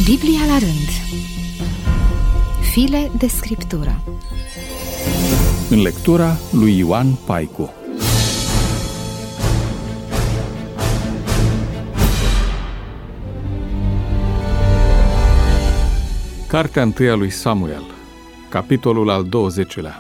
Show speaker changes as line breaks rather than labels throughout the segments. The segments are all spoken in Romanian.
Biblia la rând. File de scriptură.
În lectura lui Ioan Paicu. Cartea 1 a lui Samuel, capitolul al 20-lea.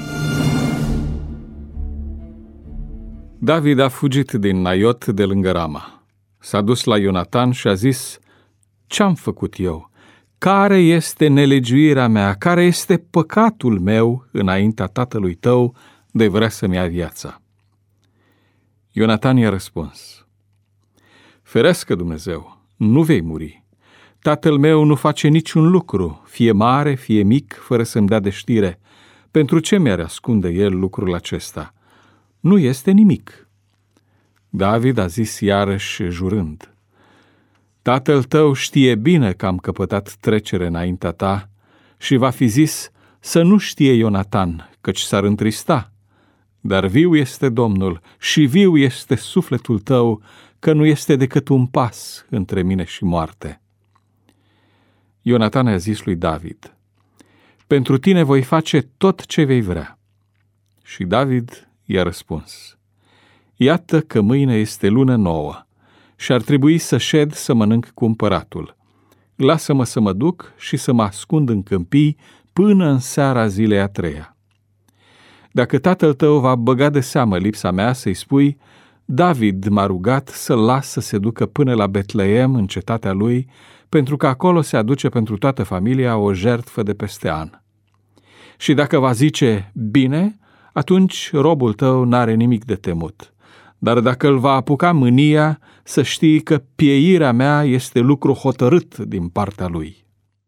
David a fugit din Naiot de lângă Rama. S-a dus la Ionatan și a zis: Ce-am făcut eu? Care este nelegiuirea mea? Care este păcatul meu înaintea tatălui tău de vrea să-mi ia viața? Ionatan i-a răspuns: Ferească Dumnezeu, nu vei muri. Tatăl meu nu face niciun lucru, fie mare, fie mic, fără să-mi dea de știre. Pentru ce mi-ar ascunde el lucrul acesta? Nu este nimic. David a zis iarăși jurând: Tatăl tău știe bine că am căpătat trecere înaintea ta și va fi zis să nu știe Ionatan, căci s-ar întrista. Dar viu este Domnul și viu este sufletul tău, că nu este decât un pas între mine și moarte. Ionatan a zis lui David: Pentru tine voi face tot ce vei vrea. Și David i-a răspuns: Iată că mâine este lună nouă și ar trebui să șed să mănânc cu împăratul. Lasă-mă să mă duc și să mă ascund în câmpii până în seara zilei a treia. Dacă tatăl tău va băga de seamă lipsa mea, să-i spui: David m-a rugat să-l las să se ducă până la Betleem, în cetatea lui, pentru că acolo se aduce pentru toată familia o jertfă de peste an. Și dacă va zice bine, atunci robul tău n-are nimic de temut. Dar dacă îl va apuca mânia, să știi că pieirea mea este lucru hotărât din partea lui.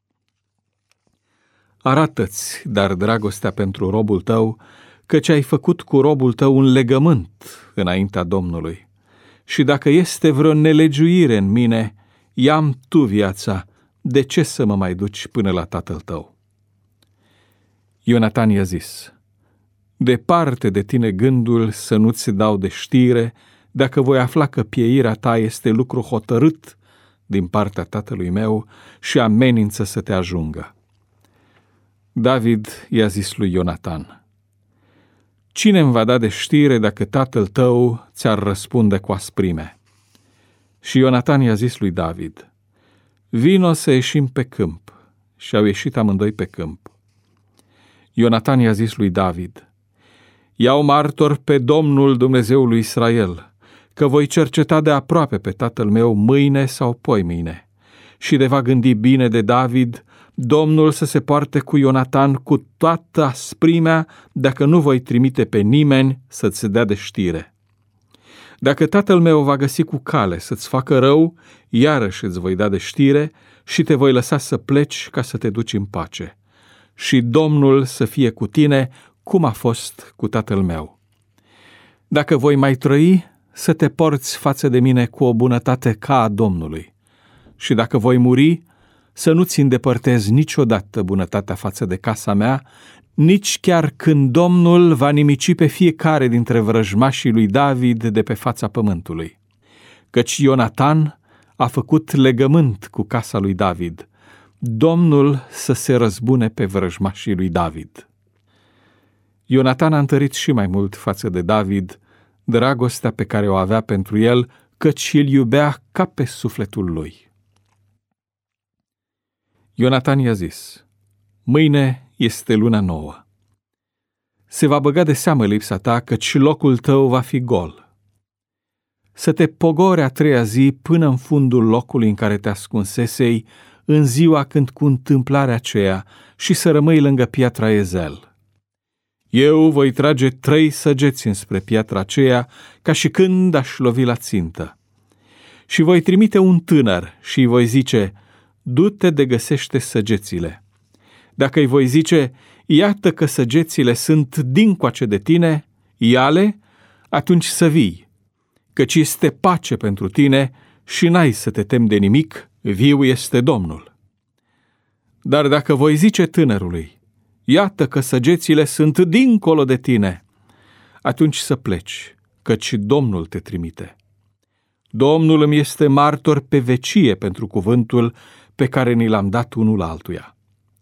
Arată-ți, dar, dragostea pentru robul tău, căci ai făcut cu robul tău un legământ înaintea Domnului. Și dacă este vreo nelegiuire în mine, ia-mi tu viața, de ce să mă mai duci până la tatăl tău? Ionatan i-a zis: Departe de tine gândul să nu-ți dau de știre, dacă voi afla că pieirea ta este lucru hotărât din partea tatălui meu și amenință să te ajungă. David i-a zis lui Ionatan: Cine îmi va da de știre dacă tatăl tău ți-ar răspunde cu asprime? Și Ionatan i-a zis lui David: Vino să ieșim pe câmp. Și au ieșit amândoi pe câmp. Ionatan i-a zis lui David: Iau martor pe Domnul Dumnezeul lui Israel, că voi cerceta de aproape pe tatăl meu mâine sau poimâine. Și de va gândi bine de David, Domnul să se poarte cu Ionatan cu toată asprimea, dacă nu voi trimite pe nimeni să-ți dea de știre. Dacă tatăl meu va găsi cu cale să-ți facă rău, iarăși îți voi da de știre și te voi lăsa să pleci ca să te duci în pace. Și Domnul să fie cu tine, cum a fost cu tatăl meu. Dacă voi mai trăi, să te porți față de mine cu o bunătate ca a Domnului. Și dacă voi muri, să nu-ți îndepărtezi niciodată bunătatea față de casa mea, nici chiar când Domnul va nimici pe fiecare dintre vrăjmașii lui David de pe fața pământului. Căci Ionatan a făcut legământ cu casa lui David, Domnul să se răzbune pe vrăjmașii lui David. Ionatan a întărit și mai mult față de David dragostea pe care o avea pentru el, căci îl iubea ca pe sufletul lui. Ionatan i-a zis: Mâine este luna nouă. Se va băga de seamă lipsa ta, căci locul tău va fi gol. Să te pogori a treia zi până în fundul locului în care te ascunsesei, în ziua când cu întâmplarea aceea, și să rămâi lângă piatra Ezel. Eu voi trage 3 săgeți înspre piatra aceea, ca și când aș lovi la țintă. Și voi trimite un tânăr și îi voi zice: Du-te de găsește săgețile. Dacă îi voi zice: Iată că săgețile sunt dincoace de tine, ia-le, atunci să vii, căci este pace pentru tine și n-ai să te temi de nimic, viu este Domnul. Dar dacă voi zice tânărului: Iată că săgețile sunt dincolo de tine, atunci să pleci, căci Domnul te trimite. Domnul îmi este martor pe vecie pentru cuvântul pe care ni l-am dat unul altuia.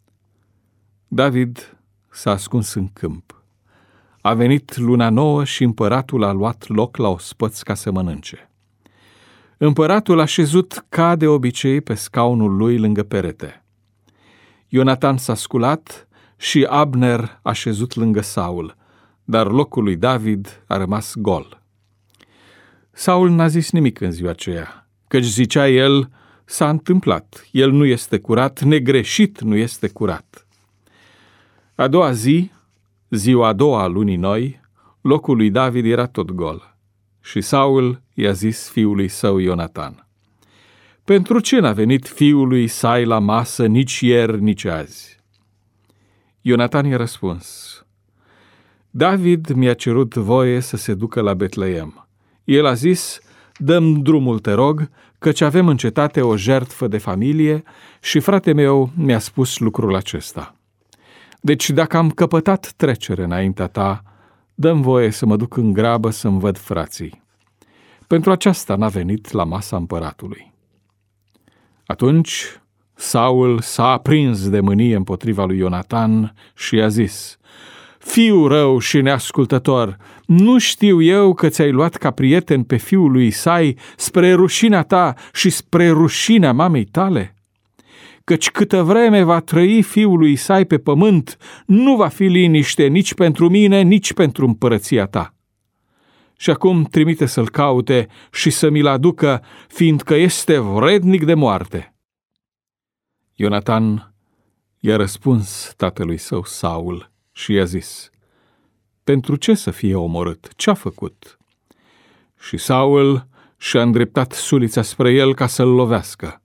David s-a ascuns în câmp. A venit luna nouă și împăratul a luat loc la ospăț ca să mănânce. Împăratul a șezut ca de obicei pe scaunul lui lângă perete. Ionatan s-a sculat și Abner a șezut lângă Saul, dar locul lui David a rămas gol. Saul n-a zis nimic în ziua aceea, căci zicea el, s-a întâmplat, el nu este curat, negreșit nu este curat. A doua zi, ziua a doua a lunii noi, locul lui David era tot gol. Și Saul i-a zis fiului său Ionatan: pentru ce n-a venit fiul lui Isai la masă nici ieri, nici azi? Ionatan i-a răspuns: David mi-a cerut voie să se ducă la Betleem. El a zis: dă-mi drumul, te rog, căci avem în cetate o jertfă de familie și frate meu mi-a spus lucrul acesta. Deci dacă am căpătat trecere înaintea ta, dă-mi voie să mă duc în grabă să-mi văd frații. Pentru aceasta n-a venit la masa împăratului. Atunci Saul s-a aprins de mânie împotriva lui Ionatan și i-a zis: fiu rău și neascultător, nu știu eu că ți-ai luat ca prieten pe fiul lui Isai spre rușinea ta și spre rușinea mamei tale? Căci câtă vreme va trăi fiul lui Isai pe pământ, nu va fi liniște nici pentru mine, nici pentru împărăția ta. Și acum trimite să-l caute și să mi-l aducă, fiindcă este vrednic de moarte. Ionatan i-a răspuns tatălui său Saul și i-a zis: pentru ce să fie omorât? Ce-a făcut? Și Saul și-a îndreptat sulița spre el ca să-l lovească.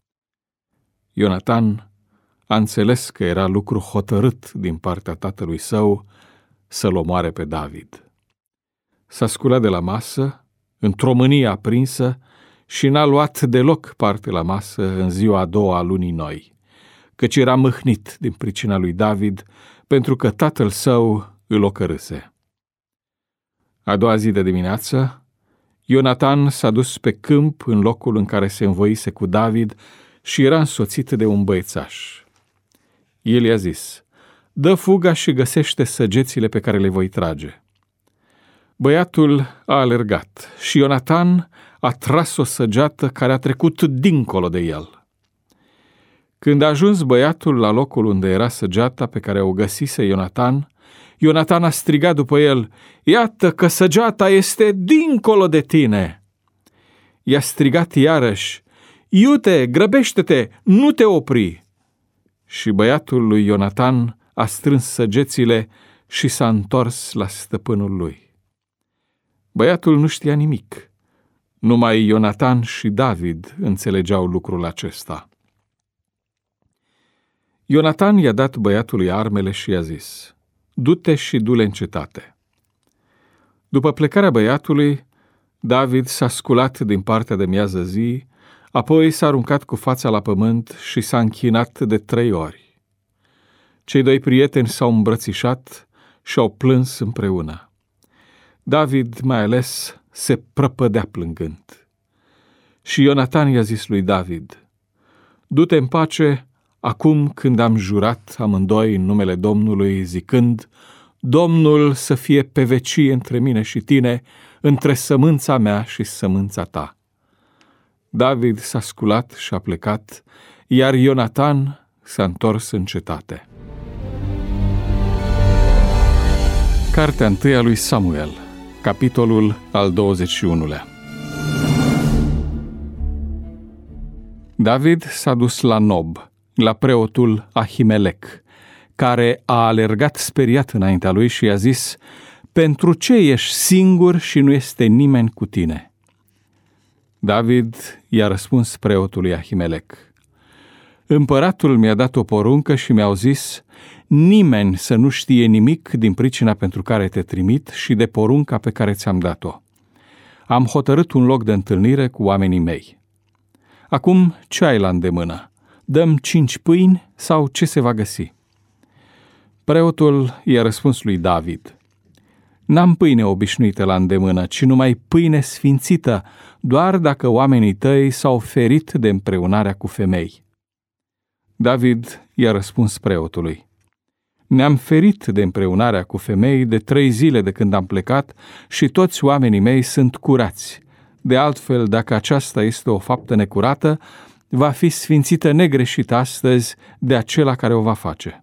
Ionatan a înțeles că era lucru hotărât din partea tatălui său să-l omoare pe David. S-a sculat de la masă, într-o mânie aprinsă, și n-a luat deloc parte la masă în ziua a doua a lunii noi, căci era mâhnit din pricina lui David, pentru că tatăl său îl ocărâse. A doua zi de dimineață, Ionatan s-a dus pe câmp în locul în care se învoise cu David și era însoțit de un băiețaș. El i-a zis: dă fuga și găsește săgețile pe care le voi trage. Băiatul a alergat și Ionatan a tras o săgeată care a trecut dincolo de el. Când a ajuns băiatul la locul unde era săgeata pe care o găsise Ionatan, Ionatan a strigat după el: iată că săgeata este dincolo de tine! I-a strigat iarăși: iute, grăbește-te, nu te opri! Și băiatul lui Ionatan a strâns săgețile și s-a întors la stăpânul lui. Băiatul nu știa nimic. Numai Ionatan și David înțelegeau lucrul acesta. Ionatan i-a dat băiatului armele și i-a zis: du-te și du-le în cetate. După plecarea băiatului, David s-a sculat din partea de miază zi, apoi s-a aruncat cu fața la pământ și s-a închinat de 3 ori. Cei 2 prieteni s-au îmbrățișat și au plâns împreună. David, mai ales, se prăpădea plângând. Și Ionatan i-a zis lui David: du-te în pace, acum când am jurat amândoi în numele Domnului, zicând: Domnul să fie pe vecie între mine și tine, între sămânța mea și sămânța ta. David s-a sculat și a plecat, iar Ionatan s-a întors în cetate. Cartea 1 a lui Samuel, capitolul al 21-lea. David s-a dus la Nob, la preotul Ahimelec, care a alergat speriat înaintea lui și i-a zis: pentru ce ești singur și nu este nimeni cu tine? David i-a răspuns preotului Ahimelec: împăratul mi-a dat o poruncă și mi-au zis: nimeni să nu știe nimic din pricina pentru care te trimit și de porunca pe care ți-am dat-o. Am hotărât un loc de întâlnire cu oamenii mei. Acum ce ai la îndemână? Dăm 5 pâini sau ce se va găsi? Preotul i-a răspuns lui David: N-am pâine obișnuită la îndemână, ci numai pâine sfințită, doar dacă oamenii tăi s-au ferit de împreunarea cu femei. David i-a răspuns preotului: Ne-am ferit de împreunarea cu femei de 3 zile de când am plecat și toți oamenii mei sunt curați. De altfel, dacă aceasta este o faptă necurată, va fi sfințită negreșit astăzi de acela care o va face.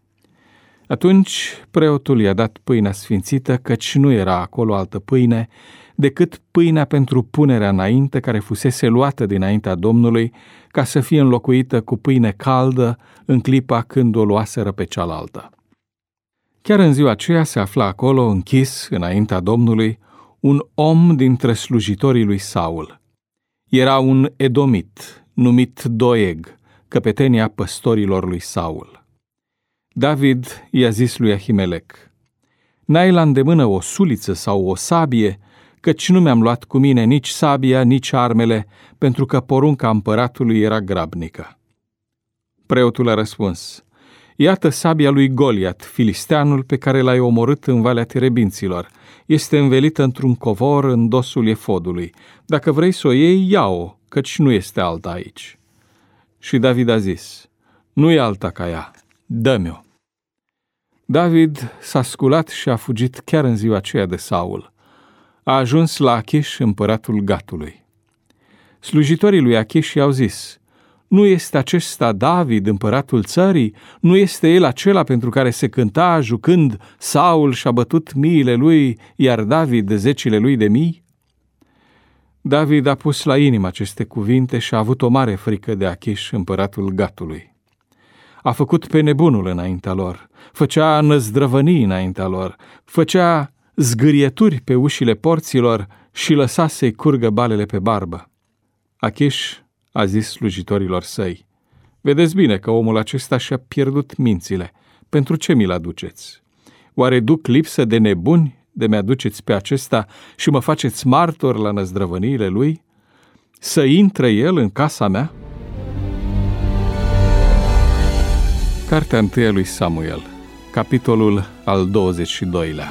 Atunci preotul i-a dat pâinea sfințită, căci nu era acolo altă pâine decât pâinea pentru punerea înainte, care fusese luată dinaintea Domnului, ca să fie înlocuită cu pâine caldă în clipa când o luaseră pe cealaltă. Chiar în ziua aceea se afla acolo, închis înaintea Domnului, un om dintre slujitorii lui Saul. Era un edomit, numit Doeg, căpetenia păstorilor lui Saul. David i-a zis lui Ahimelec: N-ai la îndemână o suliță sau o sabie, căci nu mi-am luat cu mine nici sabia, nici armele, pentru că porunca împăratului era grabnică. Preotul a răspuns: Iată sabia lui Goliat, filisteanul pe care l-ai omorât în Valea Terebinților. Este învelită într-un covor în dosul efodului. Dacă vrei să o iei, ia-o, căci nu este alta aici. Și David a zis: Nu e alta ca ea, dă-mi-o. David s-a sculat și a fugit chiar în ziua aceea de Saul. A ajuns la Achiș, împăratul Gatului. Slujitorii lui Achiș i-au zis: Nu este acesta David, împăratul țării? Nu este el acela pentru care se cânta, jucând, Saul și-a bătut miile lui, iar David zecile lui de mii? David a pus la inimă aceste cuvinte și a avut o mare frică de Achiș, împăratul Gatului. A făcut pe nebunul înaintea lor, făcea năzdrăvănii înaintea lor, făcea zgârieturi pe ușile porților și lăsa să-i curgă balele pe barbă. Achiș a zis slujitorilor săi: Vedeți bine că omul acesta și-a pierdut mințile. Pentru ce mi-l aduceți? Oare duc lipsă de nebuni de mi-aduceți pe acesta și mă faceți martor la năzdrăvăniile lui? Să intre el în casa mea? Cartea 1 lui Samuel, capitolul al 22-lea.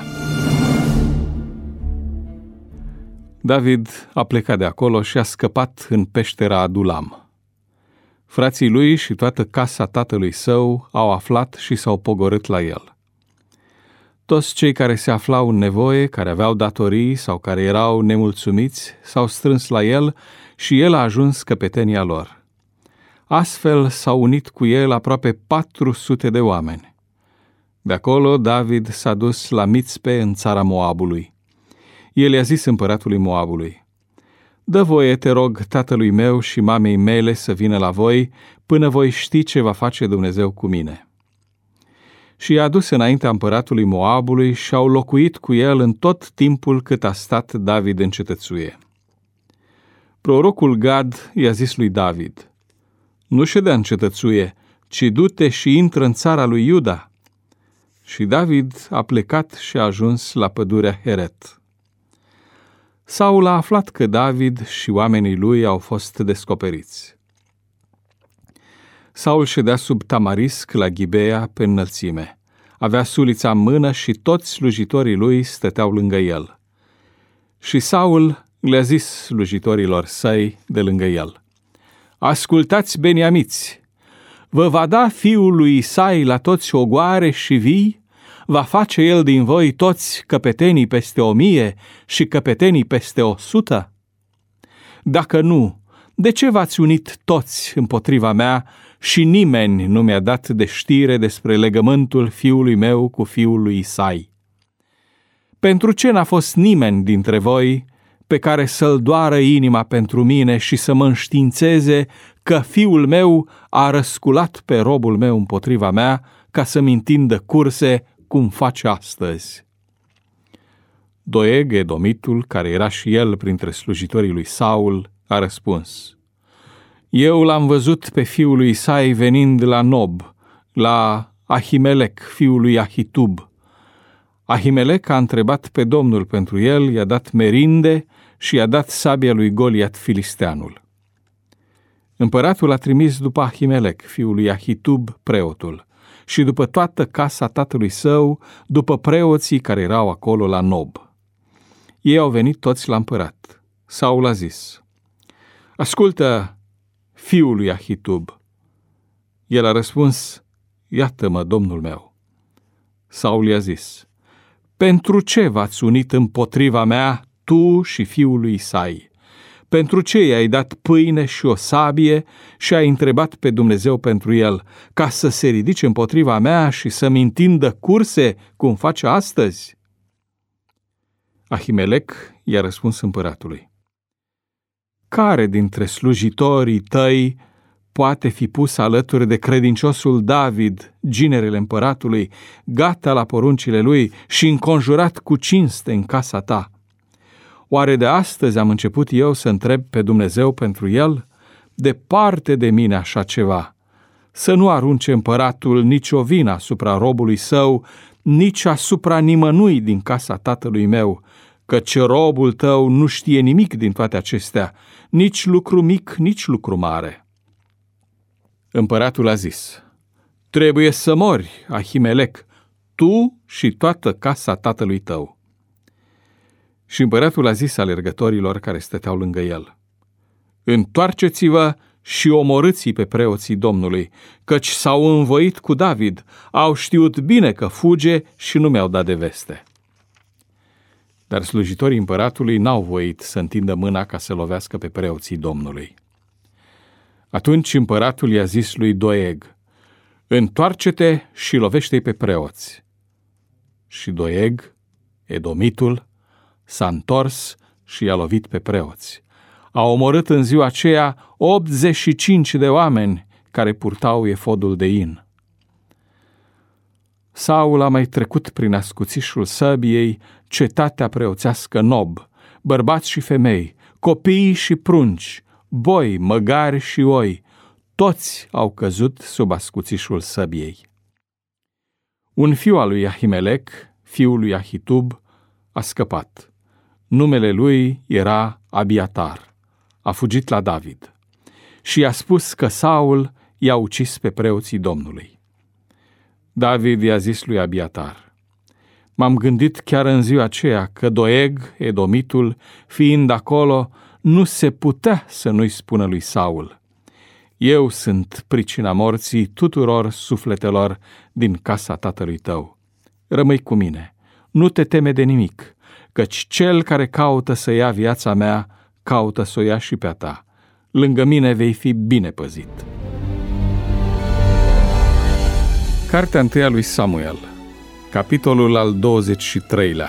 David a plecat de acolo și a scăpat în peștera Adulam. Frații lui și toată casa tatălui său au aflat și s-au pogorât la el. Toți cei care se aflau în nevoie, care aveau datorii sau care erau nemulțumiți, s-au strâns la el și el a ajuns căpetenia lor. Astfel s-au unit cu el aproape 400 de oameni. De acolo David s-a dus la Mițpe în țara Moabului. El i-a zis împăratului Moabului: Dă voie, te rog, tatălui meu și mamei mele să vină la voi, până voi ști ce va face Dumnezeu cu mine. Și i-a adus înaintea împăratului Moabului și au locuit cu el în tot timpul cât a stat David în cetățuie. Prorocul Gad i-a zis lui David: Nu ședea în cetățuie, ci du-te și intră în țara lui Iuda. Și David a plecat și a ajuns la pădurea Heret. Saul a aflat că David și oamenii lui au fost descoperiți. Saul ședea sub tamarisc la Ghibea pe înălțime. Avea sulița în mână și toți slujitorii lui stăteau lângă el. Și Saul le-a zis slujitorilor săi de lângă el: Ascultați, beniamiți! Vă va da fiul lui Isai la toți ogoare și vii? Va face el din voi toți căpetenii peste 1000 și căpetenii peste 100? Dacă nu, de ce v-ați unit toți împotriva mea și nimeni nu mi-a dat de știre despre legământul fiului meu cu fiul lui Isai? Pentru ce n-a fost nimeni dintre voi pe care să-l doară inima pentru mine și să mă înștiințeze că fiul meu a răsculat pe robul meu împotriva mea ca să-mi întindă curse cum face astăzi? Doeg, edomitul, care era și el printre slujitorii lui Saul, a răspuns: Eu l-am văzut pe fiul lui Isai venind la Nob, la Ahimelec, fiul lui Ahitub. Ahimelec a întrebat pe Domnul pentru el, i-a dat merinde și i-a dat sabia lui Goliat filisteanul. Împăratul a trimis după Ahimelec, fiul lui Ahitub, preotul, și după toată casa tatălui său, după preoții care erau acolo la Nob. Ei au venit toți la împărat. Saul a zis: ascultă, fiul lui Ahitub. El a răspuns: iată-mă, domnul meu. Saul i-a zis: pentru ce v-ați unit împotriva mea, tu și fiul lui Isai? Pentru ce i-ai dat pâine și o sabie și ai întrebat pe Dumnezeu pentru el, ca să se ridice împotriva mea și să-mi întindă curse, cum face astăzi? Ahimelec i-a răspuns împăratului: care dintre slujitorii tăi poate fi pus alături de credinciosul David, ginerele împăratului, gata la poruncile lui și înconjurat cu cinste în casa ta? Oare de astăzi am început eu să întreb pe Dumnezeu pentru el? Departe de mine așa ceva. Să nu arunce împăratul nicio vină asupra robului său, nici asupra nimănui din casa tatălui meu, căci robul tău nu știe nimic din toate acestea, nici lucru mic, nici lucru mare. Împăratul a zis: trebuie să mori, Ahimelec, tu și toată casa tatălui tău. Și împăratul a zis alergătorilor care stăteau lângă el: întoarceți-vă și omorâți-i pe preoții Domnului, căci s-au învoit cu David, au știut bine că fuge și nu mi-au dat de veste. Dar slujitorii împăratului n-au voit să întindă mâna ca să lovească pe preoții Domnului. Atunci împăratul i-a zis lui Doeg: întoarce-te și lovește-i pe preoți. Și Doeg, edomitul, s-a întors și i-a lovit pe preoți. A omorât în ziua aceea 85 de oameni care purtau efodul de in. Saul a mai trecut prin ascuțișul săbiei cetatea preoțească Nob, bărbați și femei, copii și prunci, boi, măgari și oi, toți au căzut sub ascuțișul săbiei. Un fiu al lui Ahimelec, fiul lui Ahitub, a scăpat. Numele lui era Abiatar. A fugit la David și i-a spus că Saul i-a ucis pe preoții Domnului. David i-a zis lui Abiatar: m-am gândit chiar în ziua aceea că Doeg, edomitul, fiind acolo, nu se putea să nu-i spună lui Saul: eu sunt pricina morții tuturor sufletelor din casa tatălui tău. Rămâi cu mine, nu te teme de nimic, căci cel care caută să ia viața mea, caută să o ia și pe a ta. Lângă mine vei fi bine păzit. Cartea 1 lui Samuel, capitolul al 23-lea.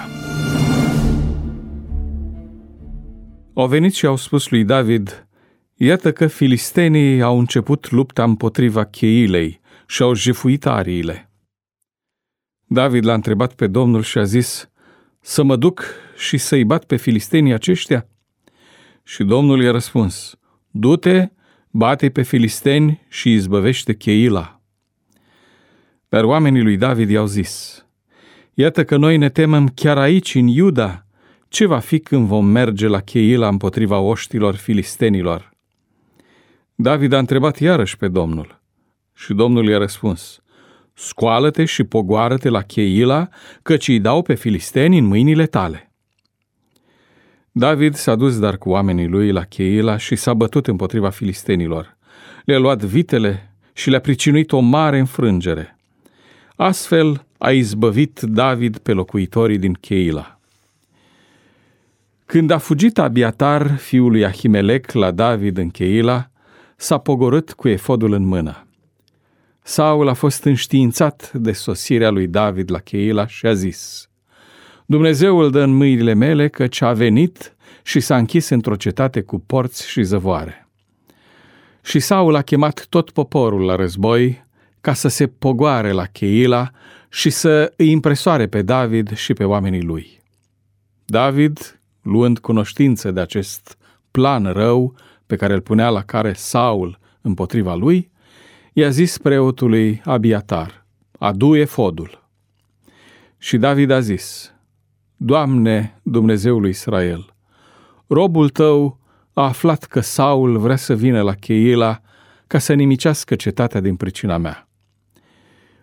Au venit și au spus lui David: iată că filistenii au început lupta împotriva Cheilei și au jefuit ariile. David l-a întrebat pe Domnul și a zis: să mă duc și să-i bat pe filistenii aceștia? Și Domnul i-a răspuns: du-te, bate pe filisteni și izbăvește Cheila. Dar oamenii lui David i-au zis: iată că noi ne temem chiar aici, în Iuda. Ce va fi când vom merge la Cheila împotriva oștilor filistenilor? David a întrebat iarăși pe Domnul și Domnul i-a răspuns: scoală-te și pogoară-te la Cheila, căci îi dau pe filisteni în mâinile tale. David s-a dus dar cu oamenii lui la Cheila și s-a bătut împotriva filistenilor. Le-a luat vitele și le-a pricinuit o mare înfrângere. Astfel a izbăvit David pe locuitorii din Cheila. Când a fugit Abiatar, fiul lui Ahimelec, la David în Cheila, s-a pogorât cu efodul în mână. Saul a fost înștiințat de sosirea lui David la Cheila și a zis: Dumnezeu îl dă în mâinile mele, căci a venit și s-a închis într-o cetate cu porți și zăvoare. Și Saul a chemat tot poporul la război ca să se pogoare la Cheila și să îi impresoare pe David și pe oamenii lui. David, luând cunoștință de acest plan rău pe care îl punea la care Saul împotriva lui, i-a zis preotului Abiatar: adu efodul. Și David a zis: Doamne, Dumnezeul lui Israel, robul tău a aflat că Saul vrea să vină la Cheila ca să nimicească cetatea din pricina mea.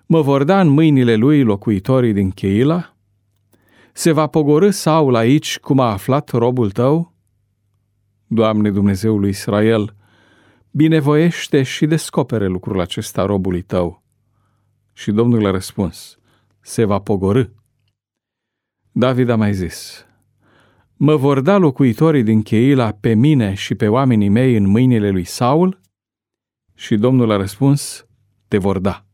Mă vor da în mâinile lui locuitorii din Cheila? Se va pogorî Saul aici cum a aflat robul tău? Doamne, Dumnezeul lui Israel, binevoiește și descopere lucrul acesta robului tău. Și Domnul a răspuns: se va pogorî. David a mai zis: mă vor da locuitorii din Cheila pe mine și pe oamenii mei în mâinile lui Saul? Și Domnul a răspuns: te vor da.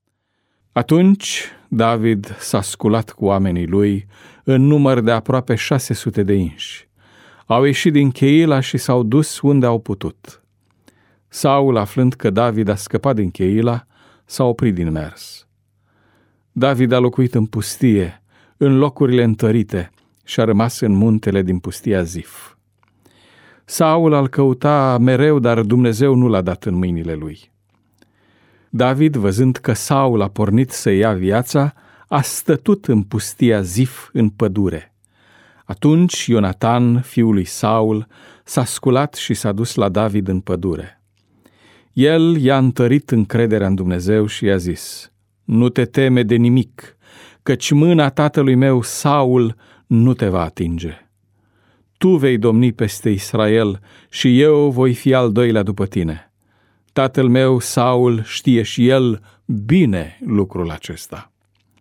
Atunci David s-a sculat cu oamenii lui în număr de aproape 600 de inși. Au ieșit din Cheila și s-au dus unde au putut. Saul, aflând că David a scăpat din Cheila, s-a oprit din mers. David a locuit în pustie, în locurile întărite, și a rămas în muntele din pustia Zif. Saul îl căuta mereu, dar Dumnezeu nu l-a dat în mâinile lui. David, văzând că Saul a pornit să ia viața, a stătut în pustia Zif, în pădure. Atunci Ionatan, fiul lui Saul, s-a sculat și s-a dus la David în pădure. El i-a întărit încrederea în Dumnezeu și i-a zis: nu te teme de nimic, căci mâna tatălui meu Saul nu te va atinge. Tu vei domni peste Israel și eu voi fi al doilea după tine. Tatăl meu Saul știe și el bine lucrul acesta.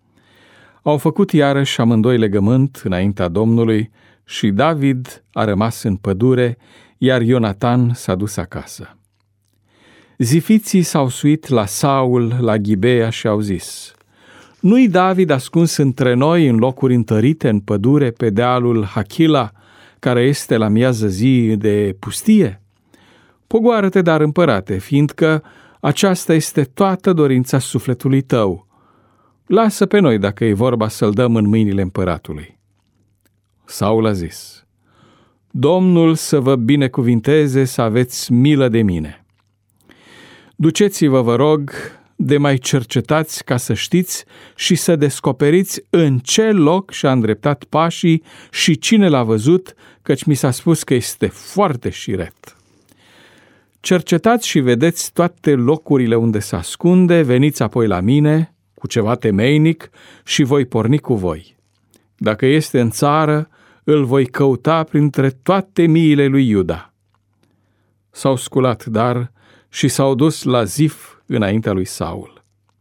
Au făcut iarăși amândoi legământ înaintea Domnului și David a rămas în pădure, iar Ionatan s-a dus acasă. Zifiții s-au suit la Saul, la Ghibea și au zis: nu-i David ascuns între noi în locuri întărite în pădure pe dealul Hachila, care este la miază zi de pustie? Pogoară-te, dar, împărate, fiindcă aceasta este toată dorința sufletului tău. Lasă pe noi, dacă e vorba, să-l dăm în mâinile împăratului. Saul a zis: Domnul să vă binecuvinteze, să aveți milă de mine. Duceți-vă, vă rog, de mai cercetați ca să știți și să descoperiți în ce loc și-a îndreptat pașii și cine l-a văzut, căci mi s-a spus că este foarte șiret. Cercetați și vedeți toate locurile unde se ascunde, veniți apoi la mine cu ceva temeinic și voi porni cu voi. Dacă este în țară, îl voi căuta printre toate miile lui Iuda. S-au sculat, dar, și s-au dus la Zif înaintea lui Saul.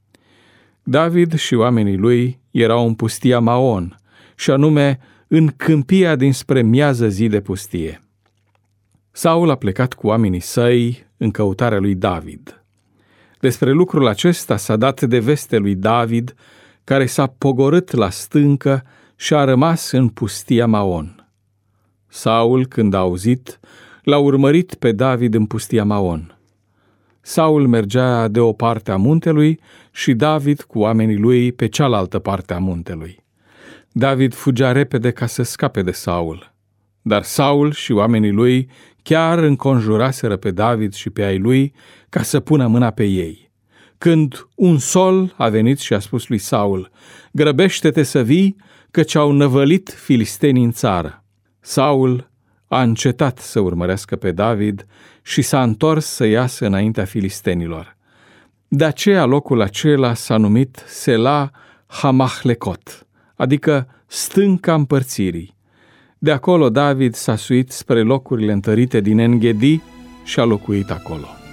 David și oamenii lui erau în pustia Maon, și anume în câmpia dinspre miază zi de pustie. Saul a plecat cu oamenii săi în căutarea lui David. Despre lucrul acesta s-a dat de veste lui David, care s-a pogorât la stâncă și a rămas în pustia Maon. Saul, când a auzit, l-a urmărit pe David în pustia Maon. Saul mergea de o parte a muntelui și David cu oamenii lui pe cealaltă parte a muntelui. David fugea repede ca să scape de Saul, dar Saul și oamenii lui chiar înconjuraseră pe David și pe ai lui ca să pună mâna pe ei. Când un sol a venit și a spus lui Saul: grăbește-te să vii, căci au năvălit filistenii în țară. Saul a încetat să urmărească pe David și s-a întors să iasă înaintea filistenilor. De aceea locul acela s-a numit Sela Hamahlecot, adică stânca împărțirii. De acolo David s-a suit spre locurile întărite din En-Gedi și a locuit acolo.